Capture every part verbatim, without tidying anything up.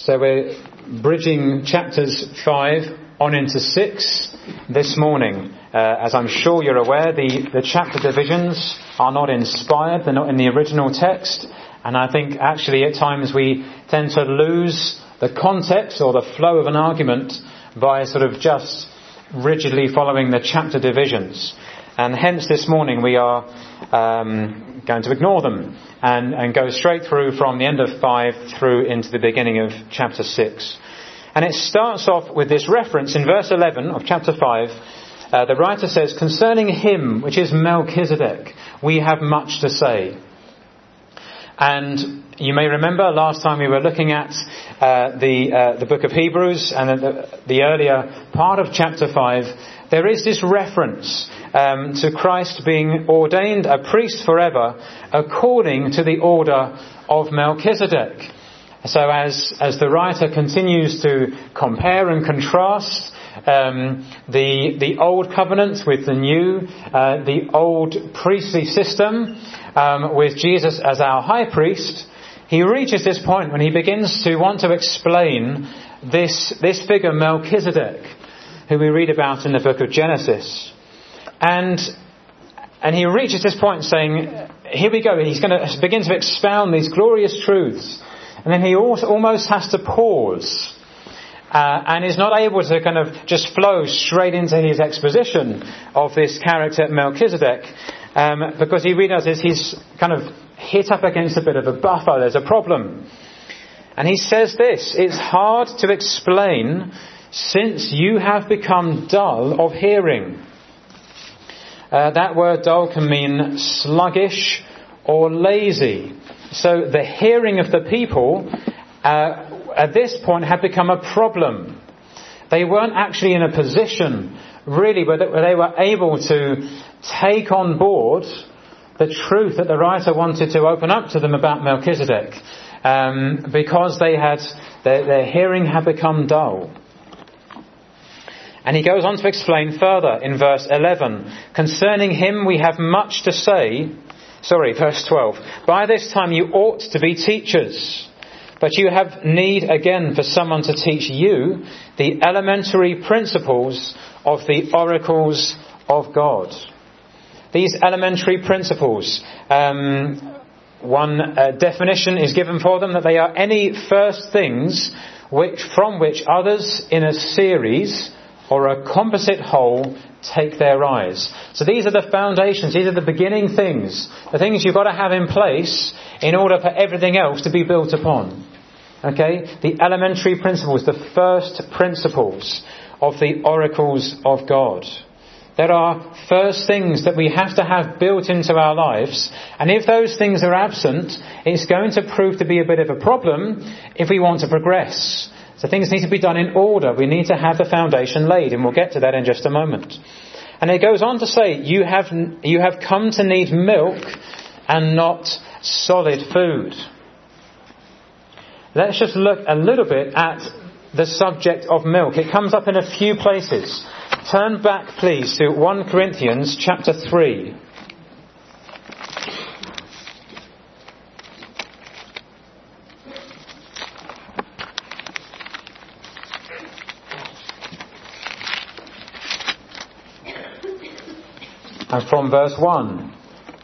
So we're bridging chapters five on into six this morning. Uh, as I'm sure you're aware, the, the chapter divisions are not inspired, they're not in the original text, and I think actually at times we tend to lose the context or the flow of an argument by sort of just rigidly following the chapter divisions. And hence this morning we are um, going to ignore them and, and go straight through from the end of five through into the beginning of chapter six. And it starts off with this reference in verse eleven of chapter five. Uh, the writer says, "Concerning him, which is Melchizedek, we have much to say." And you may remember last time we were looking at uh, the uh, the book of Hebrews and the, the earlier part of chapter five. There is this reference um, to Christ being ordained a priest forever according to the order of Melchizedek. So as as the writer continues to compare and contrast um, the the old covenant with the new, uh, the old priestly system um, with Jesus as our high priest, he reaches this point when he begins to want to explain this this figure Melchizedek, who we read about in the book of Genesis. And and he reaches this point saying, here we go, he's going to begin to expound these glorious truths. And then he also almost has to pause uh, and is not able to kind of just flow straight into his exposition of this character Melchizedek um, because he realizes he's kind of hit up against a bit of a buffer. There's a problem. And he says this, "It's hard to explain since you have become dull of hearing." Uh, that word dull can mean sluggish or lazy. So the hearing of the people uh, at this point had become a problem. They weren't actually in a position really where they were able to take on board the truth that the writer wanted to open up to them about Melchizedek, um, because they had their, their hearing had become dull. And he goes on to explain further in verse eleven. "Concerning him we have much to say." Sorry, verse twelve. "By this time you ought to be teachers, but you have need again for someone to teach you the elementary principles of the oracles of God." These elementary principles, um, one uh, definition is given for them, that they are any first things which from which others in a series or a composite whole take their rise. So these are the foundations, these are the beginning things, the things you've got to have in place in order for everything else to be built upon. Okay? The elementary principles, the first principles of the oracles of God. There are first things that we have to have built into our lives, and if those things are absent, it's going to prove to be a bit of a problem if we want to progress. So things need to be done in order. We need to have the foundation laid, and we'll get to that in just a moment. And it goes on to say, you have you have come to need milk and not solid food. Let's just look a little bit at the subject of milk. It comes up in a few places. Turn back, please, to First Corinthians chapter three. And from verse one,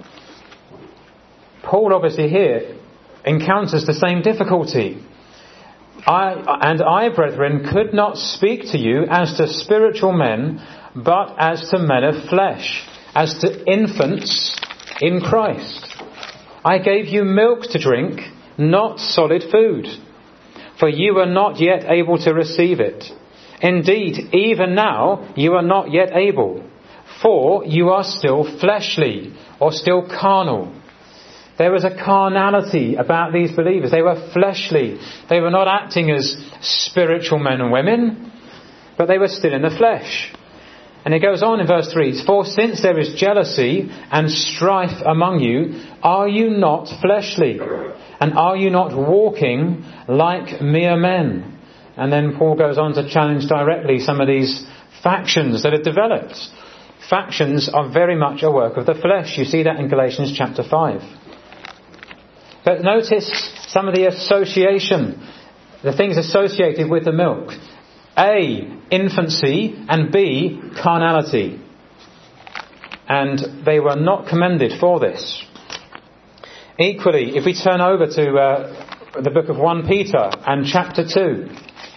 Paul obviously here encounters the same difficulty. I, and I, brethren, could not speak to you as to spiritual men, but as to men of flesh, as to infants in Christ. I gave you milk to drink, not solid food, for you are not yet able to receive it. Indeed, even now you are not yet able. For you are still fleshly, or still carnal. There was a carnality about these believers. They were fleshly. They were not acting as spiritual men and women, but they were still in the flesh. And it goes on in verse three. "For since there is jealousy and strife among you, are you not fleshly? And are you not walking like mere men?" And then Paul goes on to challenge directly some of these factions that have developed. Factions are very much a work of the flesh. You see that in Galatians chapter five. But notice some of the association the things associated with the milk. A, infancy, and B, carnality. And they were not commended for this. Equally, if we turn over to uh, the book of First Peter and chapter two.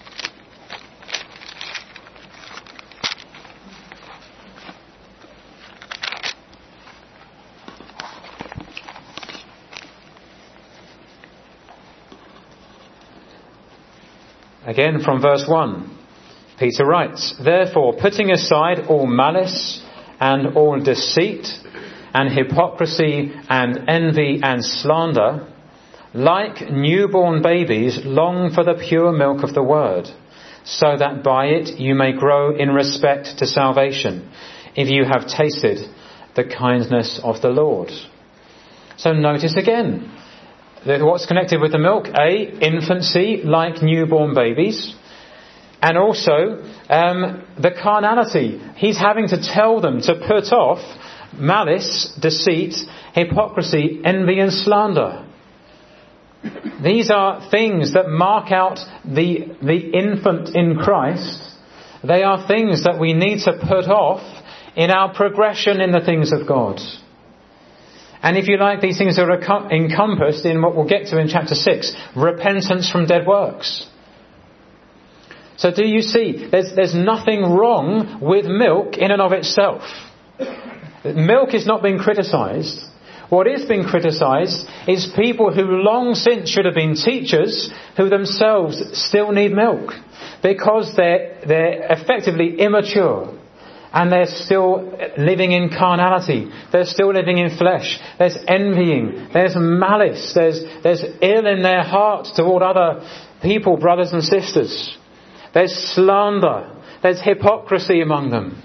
Again from verse one, Peter writes, "Therefore, putting aside all malice and all deceit and hypocrisy and envy and slander, like newborn babies, long for the pure milk of the word, so that by it you may grow in respect to salvation, if you have tasted the kindness of the Lord." So notice again, what's connected with the milk? A, infancy, like newborn babies. And also, um, the carnality. He's having to tell them to put off malice, deceit, hypocrisy, envy and slander. These are things that mark out the, the infant in Christ. They are things that we need to put off in our progression in the things of God. And if you like, these things are encompassed in what we'll get to in chapter six, repentance from dead works. So do you see, there's, there's nothing wrong with milk in and of itself. Milk is not being criticised. What is being criticised is people who long since should have been teachers, who themselves still need milk, because they're, they're effectively immature. And they're still living in carnality. They're still living in flesh. There's envying. There's malice. There's, there's ill in their hearts toward other people, brothers and sisters. There's slander. There's hypocrisy among them.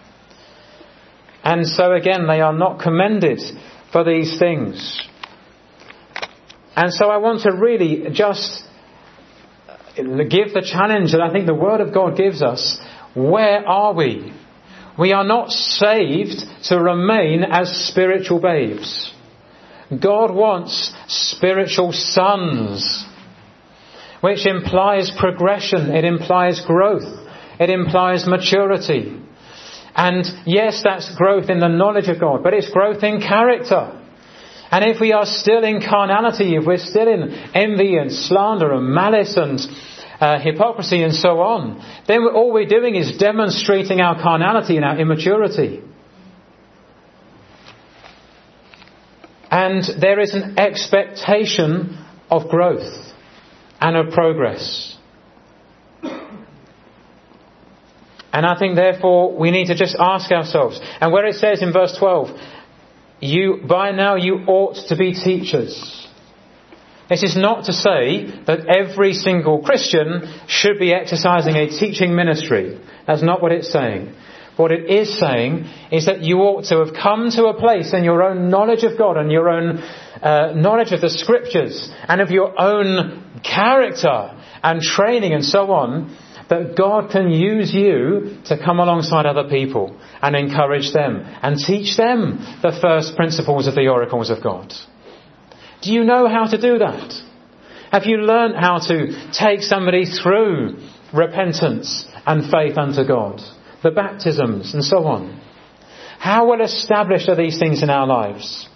And so again, they are not commended for these things. And so I want to really just give the challenge that I think the Word of God gives us. Where are we? We are not saved to remain as spiritual babes. God wants spiritual sons, which implies progression, it implies growth, it implies maturity. And yes, that's growth in the knowledge of God, but it's growth in character. And if we are still in carnality, if we're still in envy and slander and malice and Uh, hypocrisy and so on, then all we're doing is demonstrating our carnality and our immaturity. And there is an expectation of growth and of progress. And I think therefore we need to just ask ourselves, and where it says in verse twelve, you by now you ought to be teachers. This is not to say that every single Christian should be exercising a teaching ministry. That's not what it's saying. What it is saying is that you ought to have come to a place in your own knowledge of God and your own uh, knowledge of the Scriptures and of your own character and training and so on, that God can use you to come alongside other people and encourage them and teach them the first principles of the oracles of God. Do you know how to do that? Have you learned how to take somebody through repentance and faith unto God? The baptisms and so on. How well established are these things in our lives?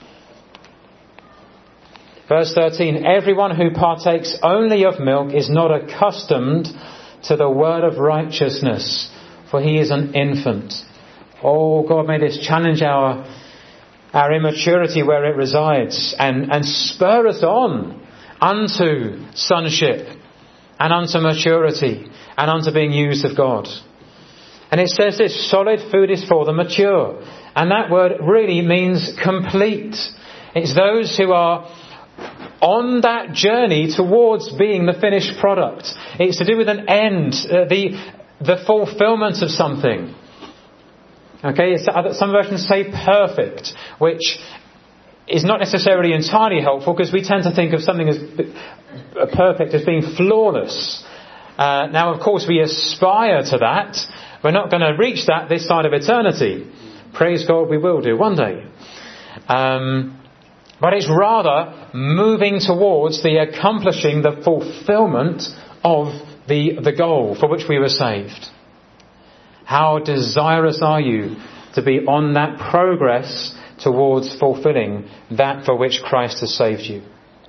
Verse thirteen, everyone who partakes only of milk is not accustomed to the word of righteousness, for he is an infant. Oh, God, may this challenge our our immaturity where it resides, and, and spur us on unto sonship and unto maturity and unto being used of God. And it says this, solid food is for the mature. And that word really means complete. It's those who are on that journey towards being the finished product. It's to do with an end, uh, the the fulfillment of something. Okay, some versions say perfect, which is not necessarily entirely helpful, because we tend to think of something as perfect as being flawless. Uh, now, of course, we aspire to that. We're not going to reach that this side of eternity. Praise God, we will do one day. Um, but it's rather moving towards the accomplishing the fulfillment of the, the goal for which we were saved. How desirous are you to be on that progress towards fulfilling that for which Christ has saved you?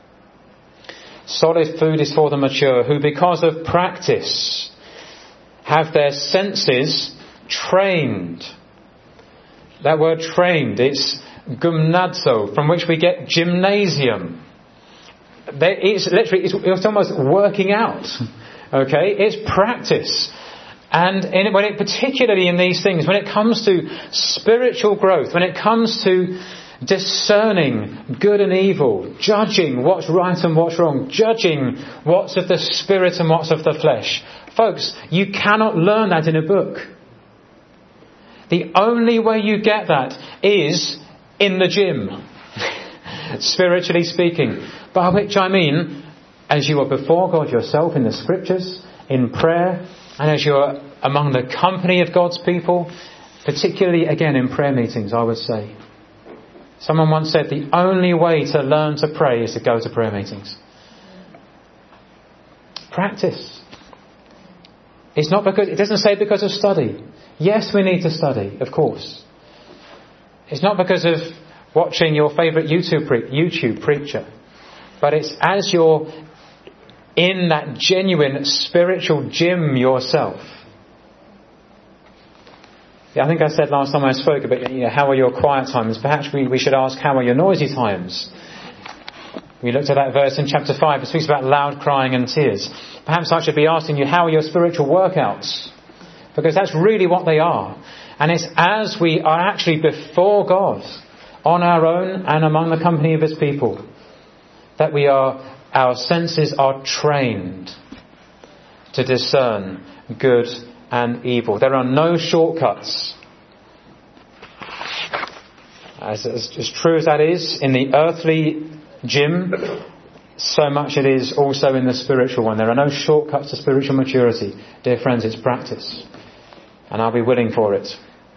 Solid food is for the mature, who because of practice have their senses trained. That word trained, it's gymnazo, from which we get gymnasium. It's literally, it's, it's almost working out. Okay, it's practice. And in, when it, particularly in these things, when it comes to spiritual growth, when it comes to discerning good and evil, judging what's right and what's wrong, judging what's of the spirit and what's of the flesh. Folks, you cannot learn that in a book. The only way you get that is in the gym, spiritually speaking. By which I mean, as you are before God yourself in the scriptures, in prayer, and as you're among the company of God's people, particularly again in prayer meetings, I would say. Someone once said the only way to learn to pray is to go to prayer meetings. Practice. It's not because, it doesn't say because of study. Yes, we need to study, of course. It's not because of watching your favourite YouTube, pre- YouTube preacher. But it's as you're in that genuine spiritual gym yourself. Yeah, I think I said last time I spoke about, you know, how are your quiet times? Perhaps we, we should ask, how are your noisy times? We looked at that verse in chapter five. It speaks about loud crying and tears. Perhaps I should be asking you, how are your spiritual workouts? Because that's really what they are. And it's as we are actually before God, on our own and among the company of His people, that we are, our senses are trained to discern good and evil. There are no shortcuts. As, as, as true as that is in the earthly gym, so much it is also in the spiritual one. There are no shortcuts to spiritual maturity. Dear friends, it's practice. And I'll be willing for it.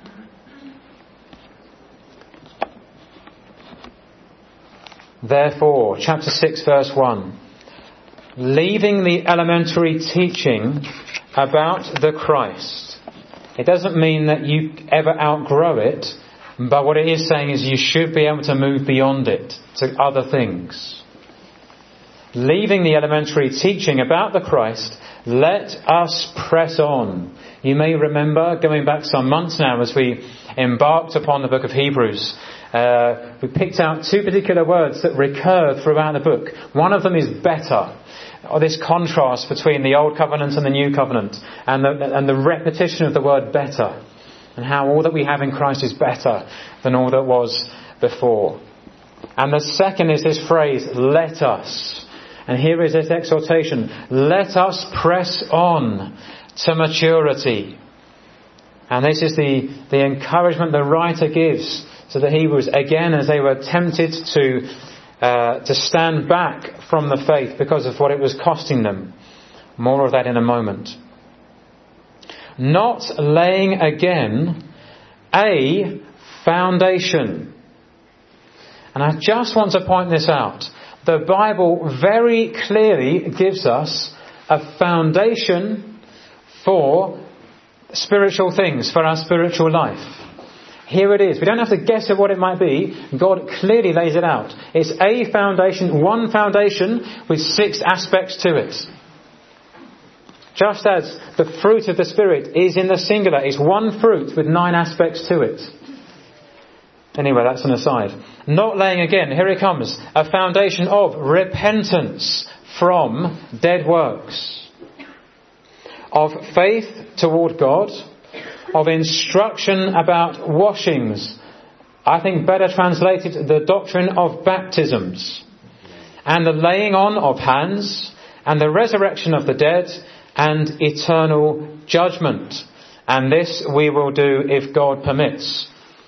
Therefore, chapter six, verse one. Leaving the elementary teaching about the Christ. It doesn't mean that you ever outgrow it, but what it is saying is you should be able to move beyond it to other things. Leaving the elementary teaching about the Christ, let us press on. You may remember, going back some months now as we embarked upon the book of Hebrews, uh, we picked out two particular words that recur throughout the book. One of them is better. Or this contrast between the Old Covenant and the New Covenant, and the, and the repetition of the word better, and how all that we have in Christ is better than all that was before. And the second is this phrase, let us. And here is this exhortation, let us press on to maturity. And this is the, the encouragement the writer gives to the Hebrews, again as they were tempted to Uh, to stand back from the faith because of what it was costing them. More of that in a moment. Not laying again a foundation. And I just want to point this out. The Bible very clearly gives us a foundation for spiritual things, for our spiritual life. Here it is. We don't have to guess at what it might be. God clearly lays it out. It's a foundation, one foundation with six aspects to it. Just as the fruit of the Spirit is in the singular. It's one fruit with nine aspects to it. Anyway, that's an aside. Not laying again. Here it comes. A foundation of repentance from dead works. Of faith toward God. Of instruction about washings. I think better translated, the doctrine of baptisms. And the laying on of hands. And the resurrection of the dead. And eternal judgment. And this we will do if God permits.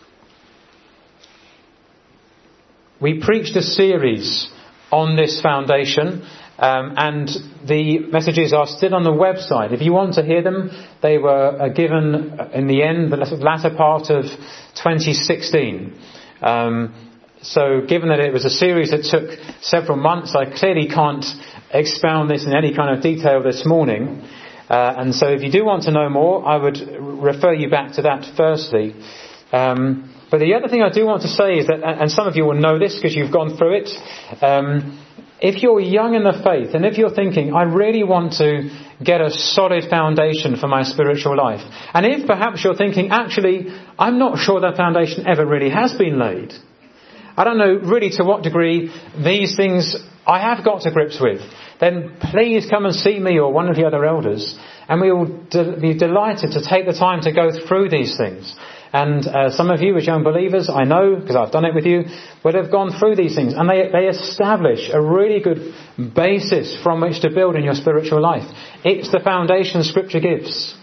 We preached a series on this foundation. Um, and the messages are still on the website. If you want to hear them, they were uh, given in the end, the latter part of twenty sixteen. Um, so given that it was a series that took several months, I clearly can't expound this in any kind of detail this morning. Uh, and so if you do want to know more, I would refer you back to that firstly. Um, but the other thing I do want to say is that, and some of you will know this because you've gone through it, um, if you're young in the faith and if you're thinking, I really want to get a solid foundation for my spiritual life, and if perhaps you're thinking, actually, I'm not sure that foundation ever really has been laid. I don't know really to what degree these things I have got to grips with, then please come and see me or one of the other elders, and we will de- be delighted to take the time to go through these things. And uh, some of you as young believers, I know, because I've done it with you, would have gone through these things. And they, they establish a really good basis from which to build in your spiritual life. It's the foundation Scripture gives.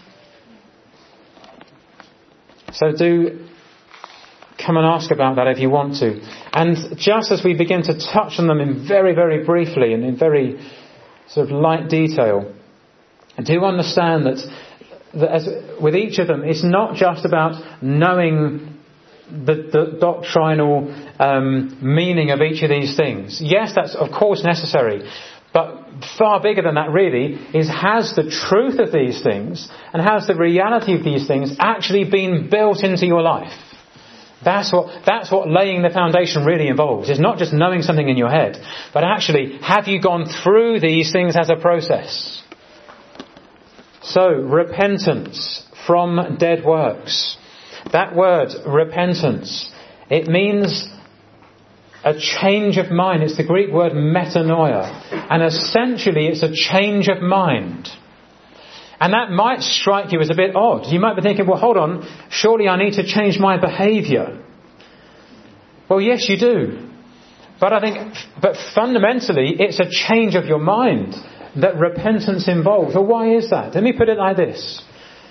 So do come and ask about that if you want to. And just as we begin to touch on them in very, very briefly and in very sort of light detail, do understand that that as, with each of them, it's not just about knowing the, the doctrinal um, meaning of each of these things. Yes, that's of course necessary, but far bigger than that really is, has the truth of these things and has the reality of these things actually been built into your life? That's what, that's what laying the foundation really involves. It's not just knowing something in your head, but actually, have you gone through these things as a process? So, repentance from dead works. That word, repentance, it means a change of mind. It's the Greek word metanoia. And essentially, it's a change of mind. And that might strike you as a bit odd. You might be thinking, well, hold on, surely I need to change my behaviour. Well, yes, you do. But I think, but fundamentally, it's a change of your mind that repentance involves. Well, why is that? Let me put it like this.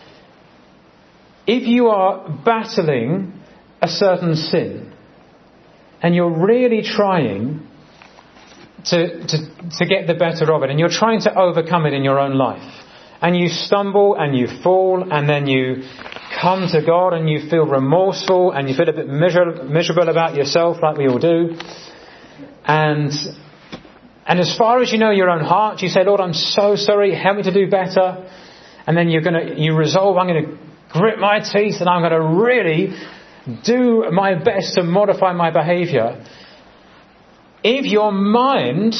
If you are battling a certain sin and you're really trying to, to, to get the better of it and you're trying to overcome it in your own life, and you stumble and you fall and then you come to God and you feel remorseful and you feel a bit miserable, miserable about yourself, like we all do, and And as far as you know your own heart, you say, Lord, I'm so sorry, help me to do better. And then you're going to, you resolve, I'm going to grit my teeth and I'm going to really do my best to modify my behaviour. If your mind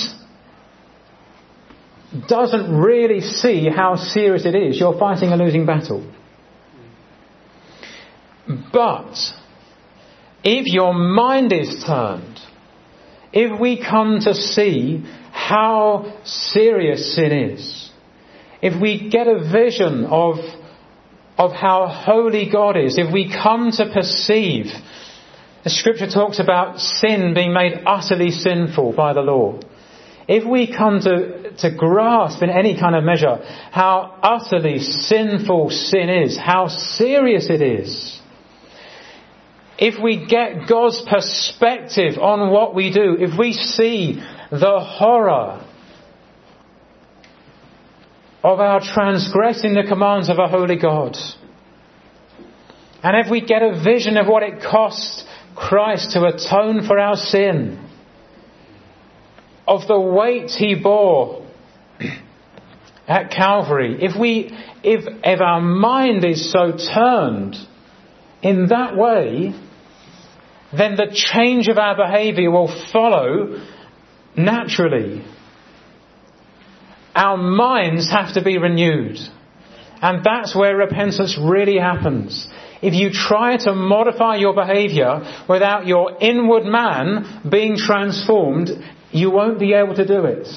doesn't really see how serious it is, you're fighting a losing battle. But if your mind is turned, if we come to see how serious sin is, if we get a vision of, of how holy God is, if we come to perceive, the Scripture talks about sin being made utterly sinful by the law. If we come to, to grasp in any kind of measure how utterly sinful sin is, how serious it is, if we get God's perspective on what we do, if we see the horror of our transgressing the commands of a holy God, and if we get a vision of what it cost Christ to atone for our sin, of the weight He bore at Calvary, if we, if, if our mind is so turned in that way, then the change of our behaviour will follow naturally. Our minds have to be renewed. And that's where repentance really happens. If you try to modify your behaviour without your inward man being transformed, you won't be able to do it.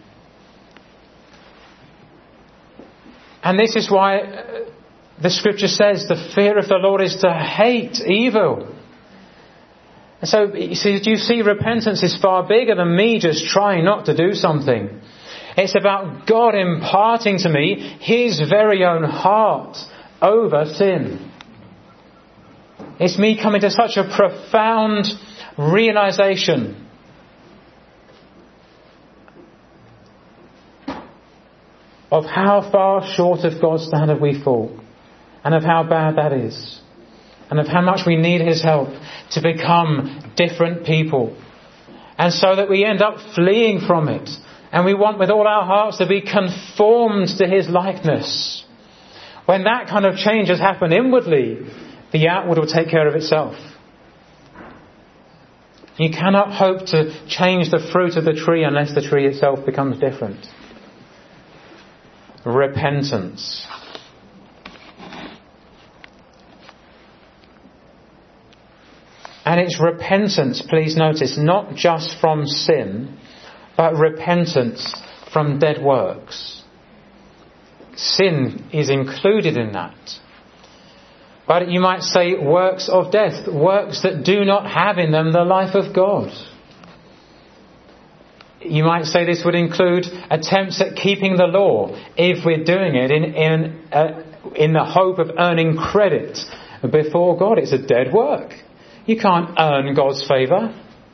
And this is why the Scripture says the fear of the Lord is to hate evil. And so, you see, do you see, repentance is far bigger than me just trying not to do something. It's about God imparting to me His very own heart over sin. It's me coming to such a profound realization of how far short of God's standard we fall, and of how bad that is, and of how much we need His help to become different people, and so that we end up fleeing from it And we want with all our hearts to be conformed to his likeness. When that kind of change has happened inwardly, the outward will take care of itself. You cannot hope to change the fruit of the tree unless the tree itself becomes different. Repentance. And it's repentance, please notice, not just from sin, but repentance from dead works. Sin is included in that. But you might say works of death, works that do not have in them the life of God. You might say this would include attempts at keeping the law, if we're doing it in in, uh, in the hope of earning credit before God. It's a dead work. You can't earn God's favour.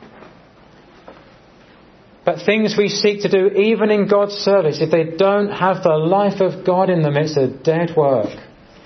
But things we seek to do, even in God's service, if they don't have the life of God in them, it's a dead work.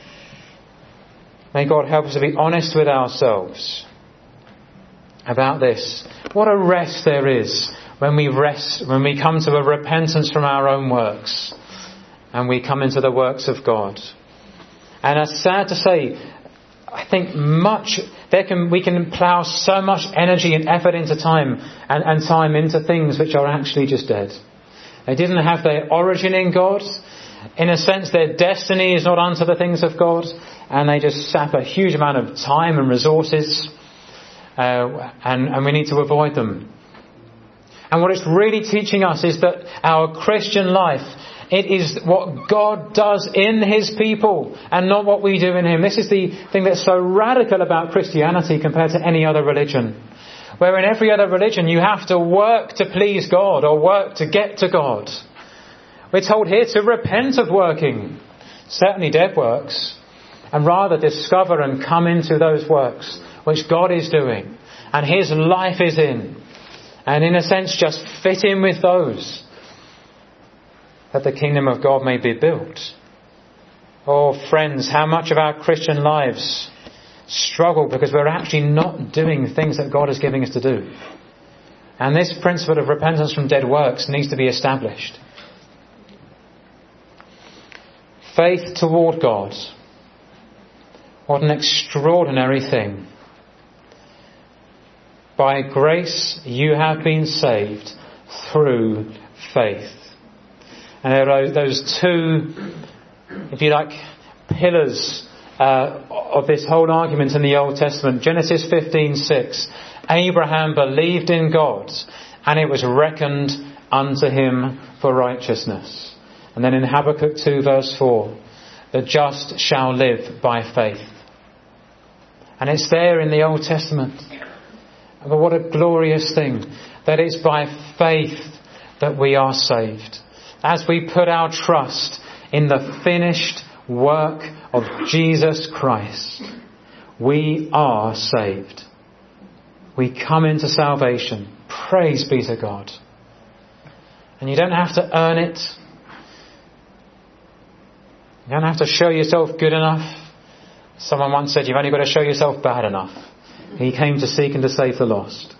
May God help us to be honest with ourselves about this. What a rest there is when we rest, when we come to a repentance from our own works and we come into the works of God. And it's sad to say, I think much there can we can plough so much energy and effort into time and, and time into things which are actually just dead. They didn't have their origin in God. In a sense, their destiny is not unto the things of God, and they just sap a huge amount of time and resources, uh, and, and we need to avoid them. And what it's really teaching us is that our Christian life, it is what God does in his people and not what we do in him. This is the thing that's so radical about Christianity compared to any other religion. Where in every other religion you have to work to please God or work to get to God. We're told here to repent of working, certainly dead works, and rather discover and come into those works which God is doing and his life is in. And in a sense just fit in with those, that the kingdom of God may be built. Oh friends, how much of our Christian lives struggle because we're actually not doing things that God is giving us to do. And this principle of repentance from dead works needs to be established. Faith toward God. What an extraordinary thing. By grace you have been saved through faith. And there are those two, if you like, pillars uh, of this whole argument in the Old Testament. Genesis fifteen six. Abraham believed in God, and it was reckoned unto him for righteousness. And then in Habakkuk two verse four, the just shall live by faith. And it's there in the Old Testament. But what a glorious thing that it's by faith that we are saved. As we put our trust in the finished work of Jesus Christ, we are saved. We come into salvation. Praise be to God. And you don't have to earn it. You don't have to show yourself good enough. Someone once said, you've only got to show yourself bad enough. He came to seek and to save the lost.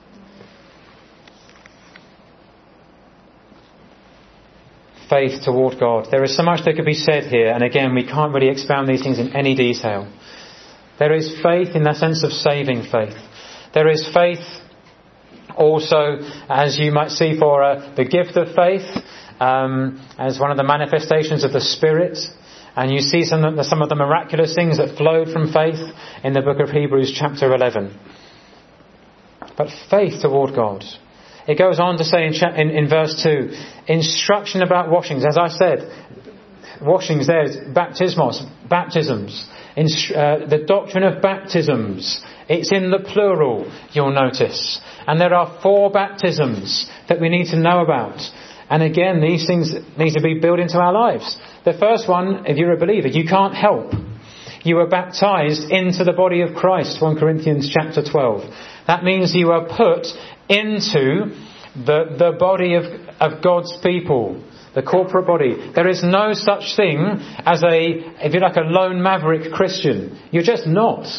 Faith toward God. There is so much that could be said here, and again, we can't really expound these things in any detail. There is faith in the sense of saving faith. There is faith also, as you might see, for uh, the gift of faith, um, as one of the manifestations of the Spirit. And you see some of, the, some of the miraculous things that flowed from faith in the book of Hebrews chapter eleven. But faith toward God. It goes on to say in, cha- in, in verse two, instruction about washings. As I said, washings there is baptismos, baptisms. In, uh, the doctrine of baptisms. It's in the plural, you'll notice. And there are four baptisms that we need to know about. And again, these things need to be built into our lives. The first one, if you're a believer, you can't help. You are baptized into the body of Christ, First Corinthians chapter twelve. That means you are put into the, the body of, of God's people, the corporate body. There is no such thing as a, if you like, a lone maverick Christian. You're just not.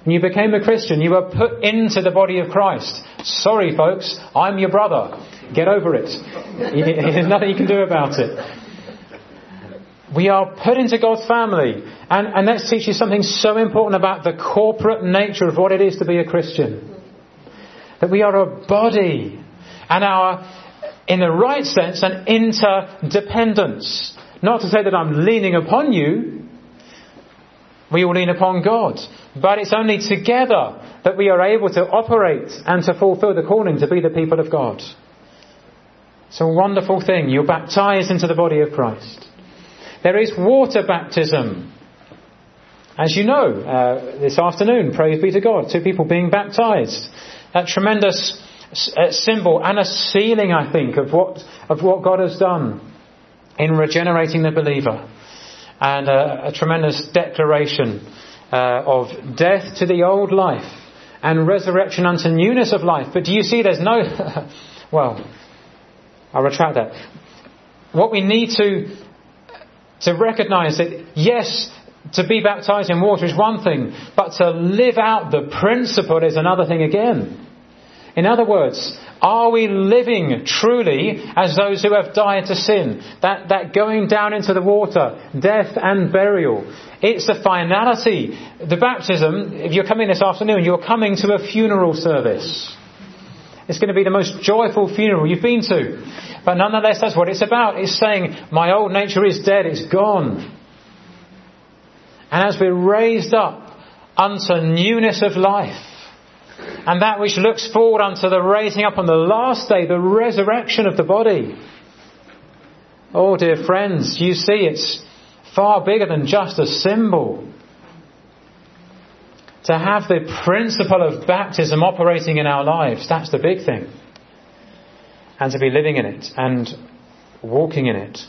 When you became a Christian, you were put into the body of Christ. Sorry, folks, I'm your brother. Get over it. There's nothing you can do about it. We are put into God's family. And, and let's teach you something so important about the corporate nature of what it is to be a Christian. That we are a body. And our, in the right sense, an interdependence. Not to say that I'm leaning upon you. We all lean upon God. But it's only together that we are able to operate and to fulfill the calling to be the people of God. It's a wonderful thing. You're baptized into the body of Christ. There is water baptism. As you know, uh, this afternoon, praise be to God, two people being baptized. That tremendous uh, symbol and a sealing, I think, of what of what God has done in regenerating the believer. And uh, a tremendous declaration uh, of death to the old life and resurrection unto newness of life. But do you see there's no... well, I'll retract that. What we need to to recognise that, yes, to be baptised in water is one thing, but to live out the principle is another thing again. In other words, are we living truly as those who have died to sin? That, that going down into the water, death and burial. It's the finality. The baptism, if you're coming this afternoon, you're coming to a funeral service. It's going to be the most joyful funeral you've been to. But nonetheless, that's what it's about. It's saying, my old nature is dead, it's gone. And as we're raised up unto newness of life, and that which looks forward unto the raising up on the last day, the resurrection of the body. Oh, dear friends, you see it's far bigger than just a symbol. To have the principle of baptism operating in our lives, that's the big thing. And to be living in it and walking in it.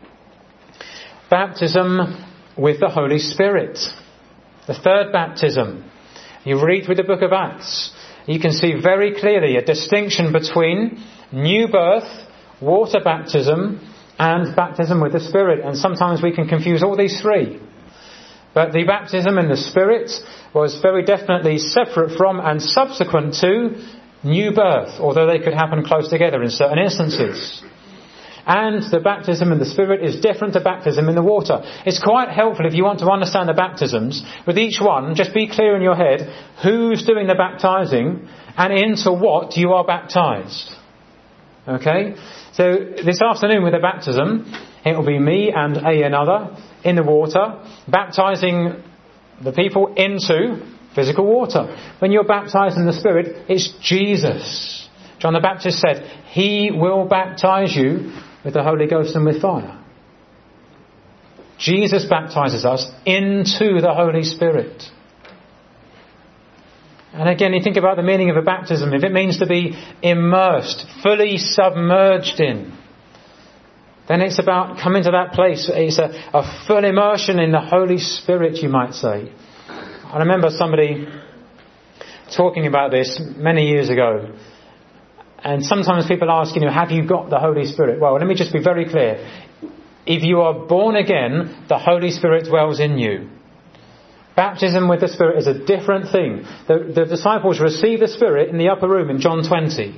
Baptism with the Holy Spirit. The third baptism. You read through the book of Acts, you can see very clearly a distinction between new birth, water baptism, and baptism with the Spirit. And sometimes we can confuse all these three. But the baptism in the Spirit was very definitely separate from and subsequent to new birth, although they could happen close together in certain instances. And the baptism in the Spirit is different to baptism in the water. It's quite helpful if you want to understand the baptisms. With each one, just be clear in your head who's doing the baptizing and into what you are baptized. Okay? So this afternoon with the baptism, it will be me and a another in the water, baptizing the people into physical water. When you're baptized in the Spirit, it's Jesus. John the Baptist said, He will baptize you with the Holy Ghost and with fire. Jesus baptizes us into the Holy Spirit. And again, you think about the meaning of a baptism. If it means to be immersed, fully submerged in, then it's about coming to that place. It's a, a full immersion in the Holy Spirit, you might say. I remember somebody talking about this many years ago. And sometimes people ask, you know, have you got the Holy Spirit? Well, let me just be very clear. If you are born again, the Holy Spirit dwells in you. Baptism with the Spirit is a different thing. The, the disciples received the Spirit in the upper room in John twenty.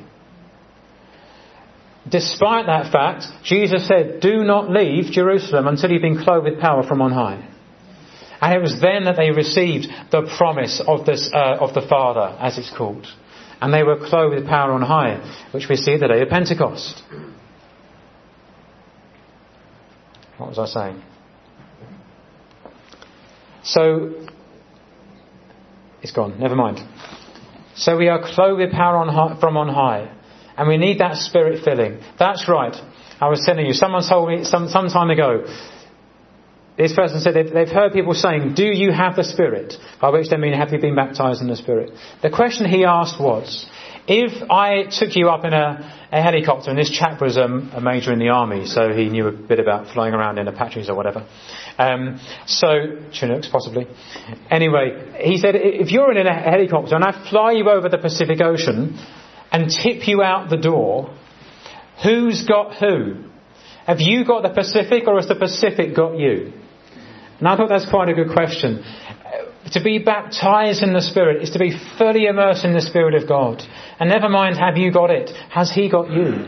Despite that fact, Jesus said, do not leave Jerusalem until you've been clothed with power from on high. And it was then that they received the promise of, this, uh, of the Father, as it's called. And they were clothed with power on high, which we see the day of Pentecost. What was I saying? So, it's gone, never mind. So we are clothed with power on high, from on high. And we need that Spirit filling. That's right. I was telling you, someone told me some, some time ago, this person said they've, they've heard people saying, do you have the Spirit? By which they mean, have you been baptized in the Spirit? The question he asked was, if I took you up in a, a helicopter, and this chap was um, a major in the army, so he knew a bit about flying around in Apaches or whatever. Um, so, Chinooks possibly. Anyway, he said, if you're in a helicopter and I fly you over the Pacific Ocean and tip you out the door, who's got who? Have you got the Pacific or has the Pacific got you? And I thought that's quite a good question. To be baptized in the Spirit is to be fully immersed in the Spirit of God. And never mind, have you got it? Has He got you?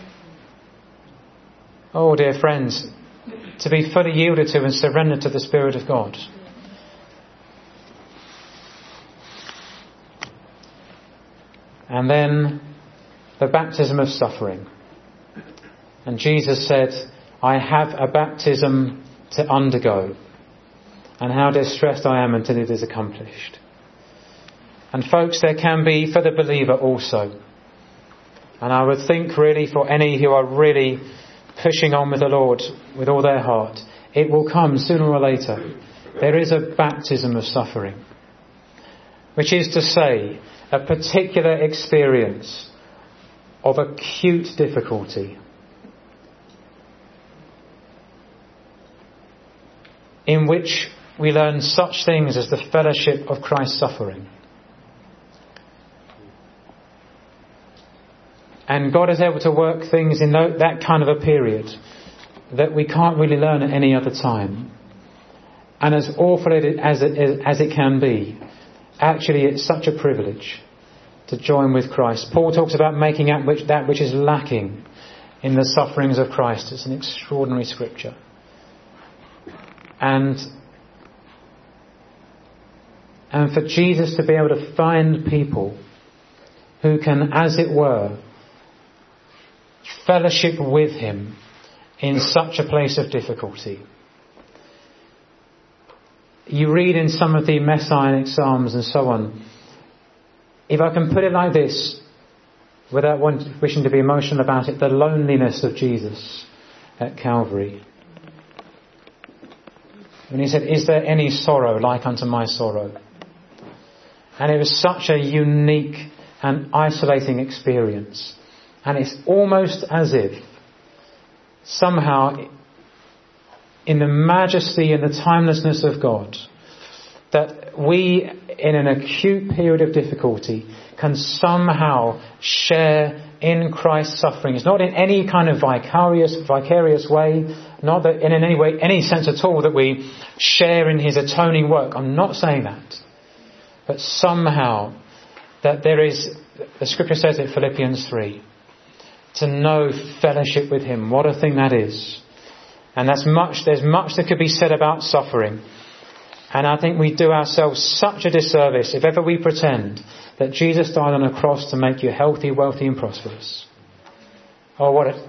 Oh, dear friends, to be fully yielded to and surrendered to the Spirit of God. And then the baptism of suffering. And Jesus said, I have a baptism to undergo. And how distressed I am until it is accomplished. And folks, there can be for the believer also. And I would think really for any who are really pushing on with the Lord with all their heart, it will come sooner or later. There is a baptism of suffering. Which is to say, a particular experience of acute difficulty. In which we learn such things as the fellowship of Christ's suffering. And God is able to work things in that kind of a period that we can't really learn at any other time. And as awful as it, as it can be, actually it's such a privilege to join with Christ. Paul talks about making out which, that which is lacking in the sufferings of Christ. It's an extraordinary scripture. And And for Jesus to be able to find people who can, as it were, fellowship with Him in such a place of difficulty. You read in some of the Messianic Psalms and so on. If I can put it like this, without wishing to be emotional about it, the loneliness of Jesus at Calvary. When He said, is there any sorrow like unto my sorrow? And it was such a unique and isolating experience. And it's almost as if somehow in the majesty and the timelessness of God, that we in an acute period of difficulty can somehow share in Christ's sufferings, not in any kind of vicarious, vicarious way, not that in any way, any sense at all that we share in His atoning work. I'm not saying that. But somehow that there is, the scripture says in Philippians three, to know fellowship with Him. What a thing that is. And that's much, there's much that could be said about suffering. And I think we do ourselves such a disservice if ever we pretend that Jesus died on a cross to make you healthy, wealthy and prosperous. Oh, what a...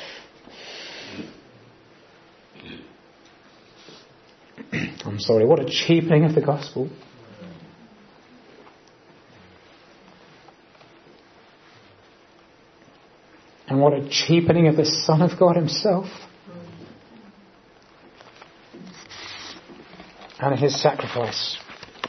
I'm sorry, what a cheapening of the gospel. And what a cheapening of the Son of God Himself. And His sacrifice.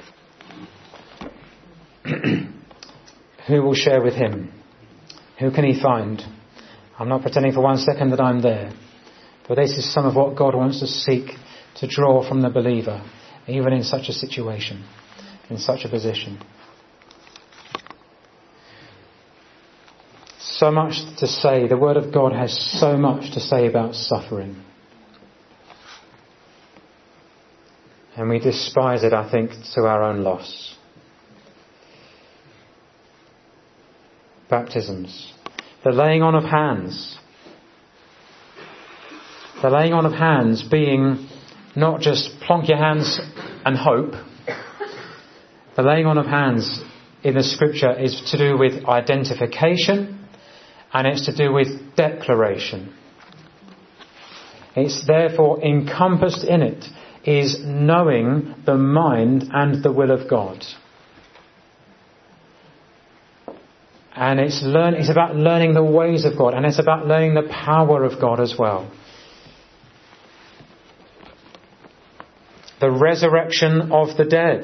Who will share with Him? Who can He find? I'm not pretending for one second that I'm there. But this is some of what God wants to seek to draw from the believer, even in such a situation, in such a position. So much to say. The Word of God has so much to say about suffering. And we despise it, I think, to our own loss. Baptisms. The laying on of hands. The laying on of hands being not just plonk your hands and hope. The laying on of hands in the scripture is to do with identification. And it's to do with declaration. It's therefore encompassed in it is knowing the mind and the will of God. And it's learn, it's about learning the ways of God, and it's about learning the power of God as well. The resurrection of the dead.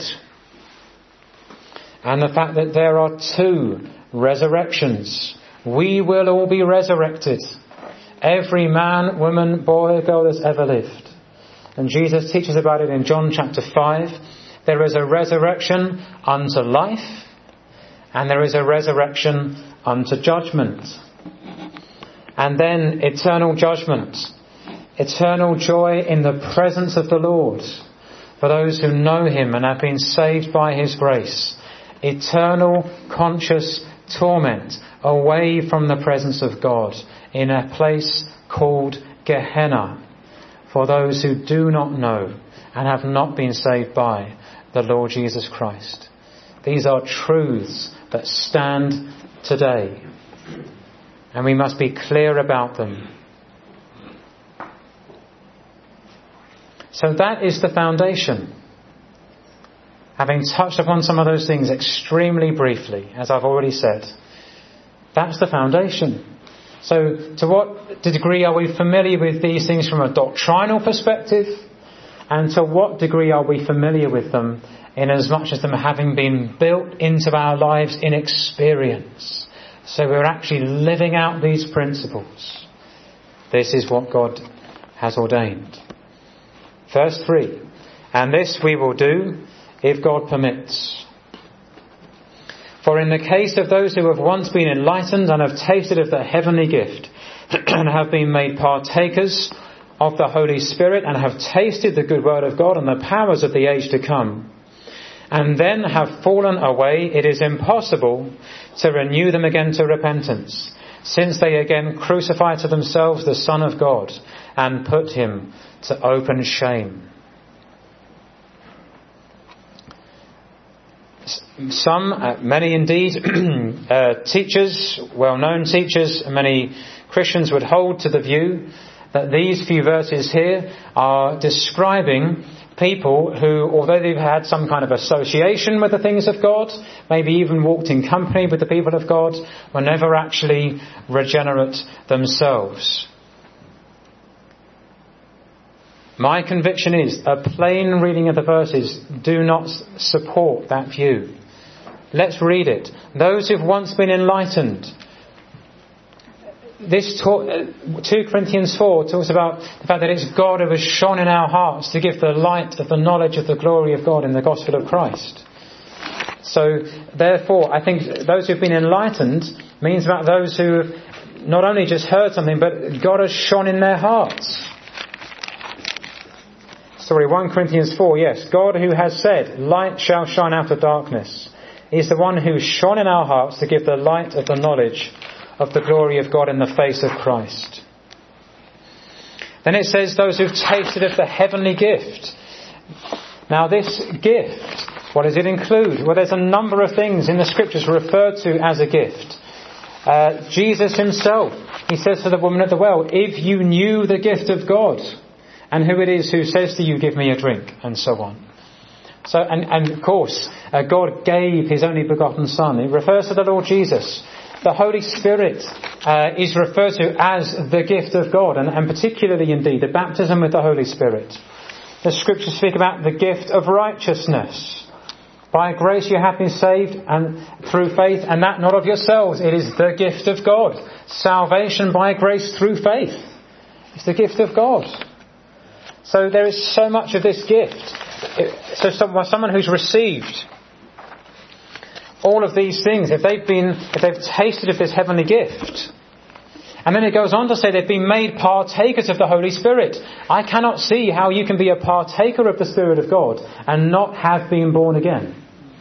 And the fact that there are two resurrections. We will all be resurrected. Every man, woman, boy, girl that's ever lived. And Jesus teaches about it in John chapter five. There is a resurrection unto life. And there is a resurrection unto judgment. And then eternal judgment. Eternal joy in the presence of the Lord. for those who know him and have been saved by his grace. Eternal conscious torment away from the presence of God in a place called Gehenna for those who do not know and have not been saved by the Lord Jesus Christ. These are truths that stand today, and we must be clear about them. So that is the foundation. Having touched upon some of those things extremely briefly, as I've already said, that's the foundation. So to what degree are we familiar with these things from a doctrinal perspective? And to what degree are we familiar with them in as much as them having been built into our lives in experience? So we're actually living out these principles. This is what God has ordained. Verse three. And this we will do if God permits. For in the case of those who have once been enlightened and have tasted of the heavenly gift and have been made partakers of the Holy Spirit and have tasted the good word of God and the powers of the age to come, and then have fallen away, it is impossible to renew them again to repentance, since they again crucify to themselves the Son of God and put him to open shame. Some, uh, many indeed, uh, teachers, well-known teachers, many Christians would hold to the view that these few verses here are describing people who, although they've had some kind of association with the things of God, maybe even walked in company with the people of God, were never actually regenerate themselves. My conviction is a plain reading of the verses do not support that view. Let's read it. Those who've once been enlightened. This talk, two Corinthians four talks about the fact that it's God who has shone in our hearts to give the light of the knowledge of the glory of God in the gospel of Christ. So therefore, I think those who've been enlightened means about those who have not only just heard something, but God has shone in their hearts. Sorry, First Corinthians four, yes. God who has said, light shall shine out of darkness, is the one who shone in our hearts to give the light of the knowledge of the glory of God in the face of Christ. Then it says those who've tasted of the heavenly gift. Now this gift, what does it include? Well, there's a number of things in the scriptures referred to as a gift. Uh, Jesus himself, he says to the woman at the well, if you knew the gift of God, and who it is who says to you, give me a drink, and so on. So, and, and of course, uh, God gave his only begotten Son. It refers to the Lord Jesus. The Holy Spirit uh, is referred to as the gift of God, and, and particularly indeed the baptism with the Holy Spirit. The scriptures speak about the gift of righteousness. By grace you have been saved and through faith, and that not of yourselves. It is the gift of God. Salvation by grace through faith. It's the gift of God. So there is so much of this gift. So someone who's received all of these things, if they've been, if they've tasted of this heavenly gift, and then it goes on to say they've been made partakers of the Holy Spirit. I cannot see how you can be a partaker of the Spirit of God and not have been born again.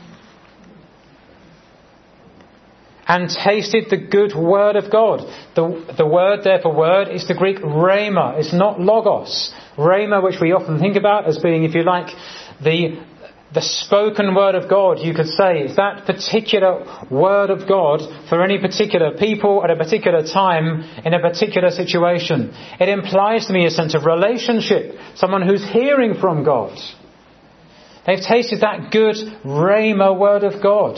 And tasted the good word of God. The, the word there for word is the Greek rhema. It's not logos. Rhema, which we often think about as being, if you like, the the spoken word of God, you could say. It's that particular word of God for any particular people at a particular time in a particular situation. It implies to me a sense of relationship. Someone who's hearing from God. They've tasted that good rhema word of God.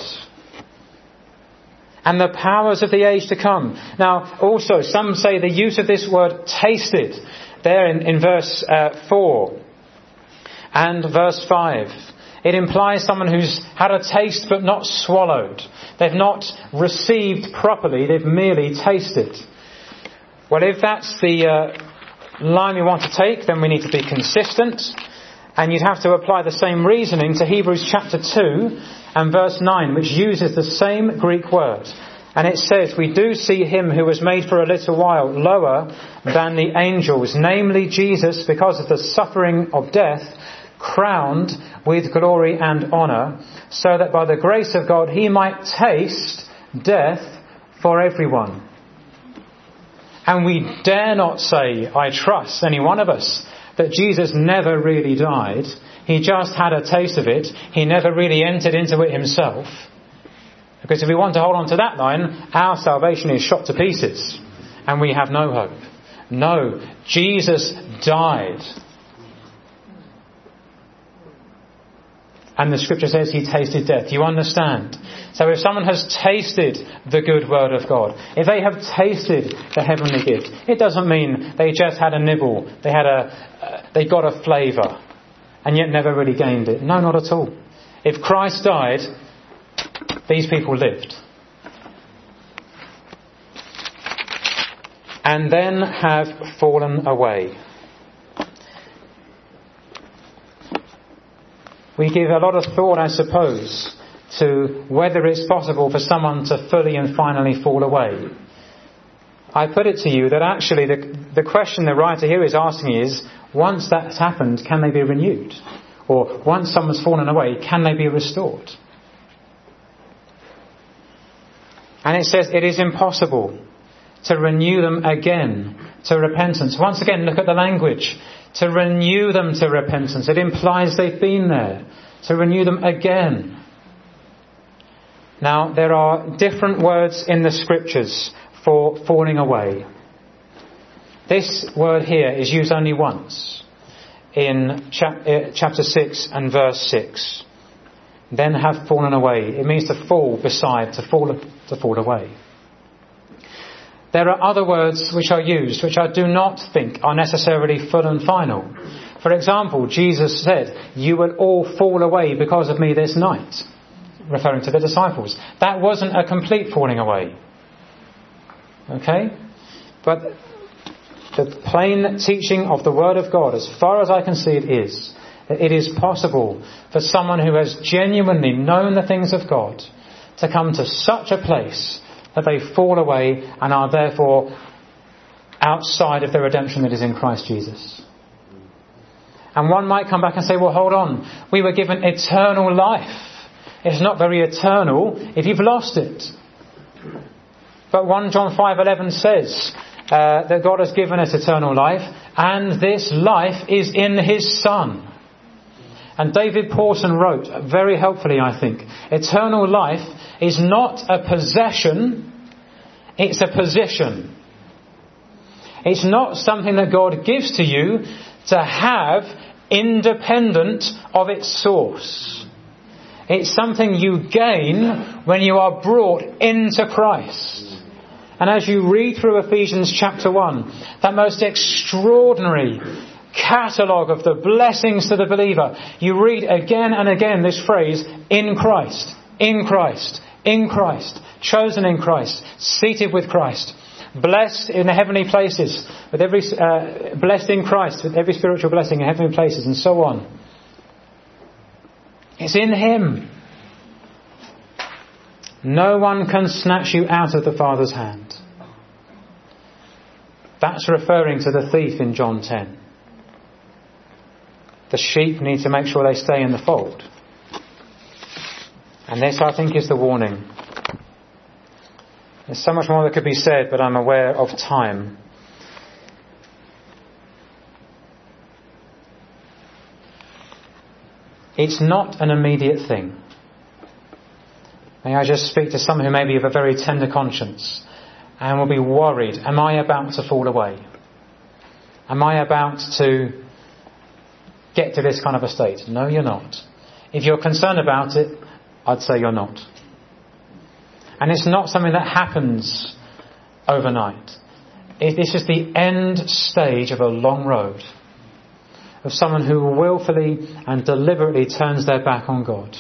And the powers of the age to come. Now, also, some say the use of this word tasted there in, in verse uh, four and verse five. It implies someone who's had a taste but not swallowed. They've not received properly, they've merely tasted. Well, if that's the uh, line we want to take, then we need to be consistent. And you'd have to apply the same reasoning to Hebrews chapter two and verse nine, which uses the same Greek word. And it says, we do see him who was made for a little while lower than the angels, namely Jesus, because of the suffering of death, crowned with glory and honour, so that by the grace of God he might taste death for everyone. And we dare not say, I trust, any one of us, that Jesus never really died. He just had a taste of it. He never really entered into it himself. Because if we want to hold on to that line, our salvation is shot to pieces and we have no hope. No, Jesus died. And the scripture says he tasted death. You understand? So if someone has tasted the good word of God, if they have tasted the heavenly gift, it doesn't mean they just had a nibble, they had a, uh, they got a flavour, and yet never really gained it. No, not at all. If Christ died, these people lived. And then have fallen away. We give a lot of thought, I suppose, to whether it's possible for someone to fully and finally fall away. I put it to you that actually the, the question the writer here is asking is, once that's happened, can they be renewed? Or once someone's fallen away, can they be restored? And it says it is impossible to renew them again to repentance. Once again, look at the language. To renew them to repentance. It implies they've been there. To renew them again. Now, there are different words in the scriptures for falling away. This word here is used only once in chap- uh, chapter six and verse six. Then have fallen away. It means to fall beside, to fall, to fall away. There are other words which are used, which I do not think are necessarily full and final. For example, Jesus said, you will all fall away because of me this night, referring to the disciples. That wasn't a complete falling away. Okay? But the plain teaching of the Word of God, as far as I can see it, is that it is possible for someone who has genuinely known the things of God to come to such a place that they fall away and are therefore outside of the redemption that is in Christ Jesus. And one might come back and say, well, hold on, we were given eternal life. It's not very eternal if you've lost it. But First John five eleven says uh, that God has given us eternal life, and this life is in His Son. And David Pawson wrote, very helpfully I think, eternal life is not a possession, it's a position. It's not something that God gives to you to have independent of its source. It's something you gain when you are brought into Christ. And as you read through Ephesians chapter one, that most extraordinary catalogue of the blessings to the believer, you read again and again this phrase, in Christ, in Christ, in Christ, chosen in Christ, seated with Christ, blessed in the heavenly places, with every uh, blessed in Christ, with every spiritual blessing in heavenly places, and so on. It's in Him. No one can snatch you out of the Father's hand. That's referring to the thief in John ten. The sheep need to make sure they stay in the fold. And this, I think, is the warning. There's so much more that could be said, but I'm aware of time. It's not an immediate thing. May I just speak to someone who may be of a very tender conscience and will be worried, am I about to fall away? Am I about to get to this kind of a state? No, you're not. If you're concerned about it, I'd say you're not. And it's not something that happens overnight. It, this is the end stage of a long road of someone who willfully and deliberately turns their back on God.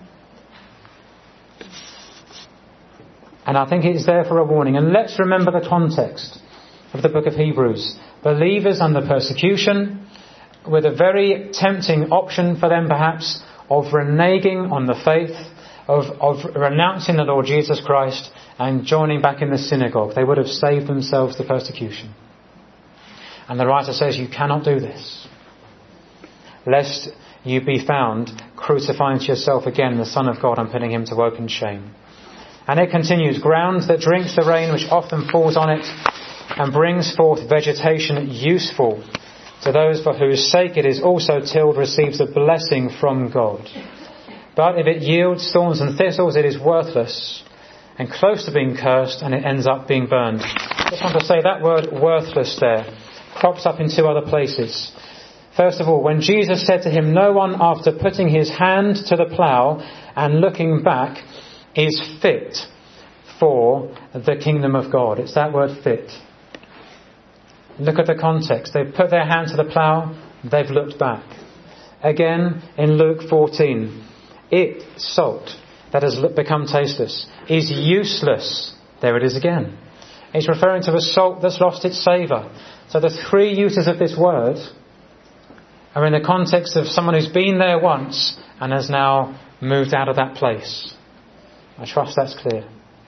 And I think it is there for a warning. And let's remember the context of the book of Hebrews. Believers under persecution, with a very tempting option for them perhaps of reneging on the faith, of, of renouncing the Lord Jesus Christ and joining back in the synagogue. They would have saved themselves the persecution. And the writer says you cannot do this, lest you be found crucifying to yourself again the Son of God and putting him to open shame. And it continues, ground that drinks the rain which often falls on it and brings forth vegetation useful to those for whose sake it is also tilled, receives a blessing from God. But if it yields thorns and thistles, it is worthless and close to being cursed, and it ends up being burned. I just want to say that word worthless there crops up in two other places. First of all, when Jesus said to him, no one after putting his hand to the plough and looking back is fit for the kingdom of God. It's that word fit. Look at the context. They've put their hand to the plough, they've looked back. Again, in Luke fourteen, it, salt, that has become tasteless, is useless. There it is again. It's referring to a salt that's lost its savour. So the three uses of this word are in the context of someone who's been there once and has now moved out of that place. I trust that's clear.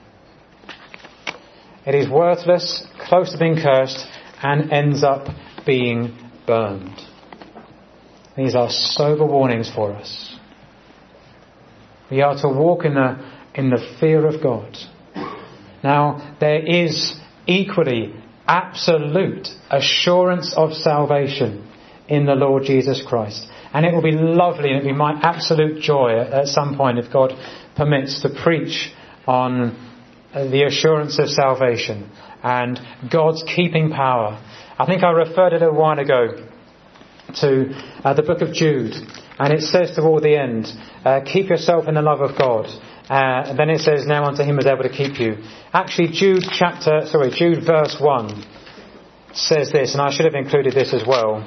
It is worthless, close to being cursed, and ends up being burned. These are sober warnings for us. We are to walk in the, in the fear of God. Now, there is equally absolute assurance of salvation in the Lord Jesus Christ. And it will be lovely and it will be my absolute joy at some point, if God permits, to preach on the assurance of salvation and God's keeping power. I think I referred it a while ago to uh, the book of Jude, and it says toward the end, uh, keep yourself in the love of God. Uh, and then it says, now unto him who is able to keep you. Actually, Jude chapter, sorry, Jude verse one says this, and I should have included this as well.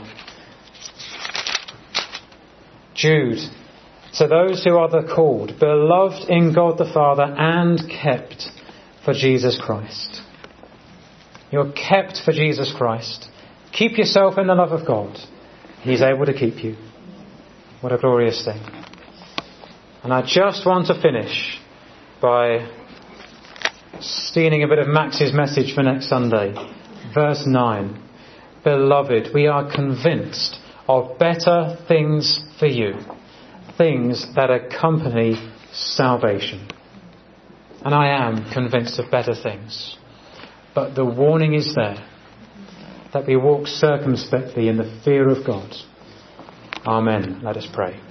Jude, to those who are the called, beloved in God the Father, and kept for Jesus Christ. You're kept for Jesus Christ. Keep yourself in the love of God. He's able to keep you. What a glorious thing. And I just want to finish by stealing a bit of Max's message for next Sunday. Verse nine. Beloved, we are convinced of better things for you. Things that accompany salvation. And I am convinced of better things. But the warning is there, that we walk circumspectly in the fear of God. Amen. Let us pray.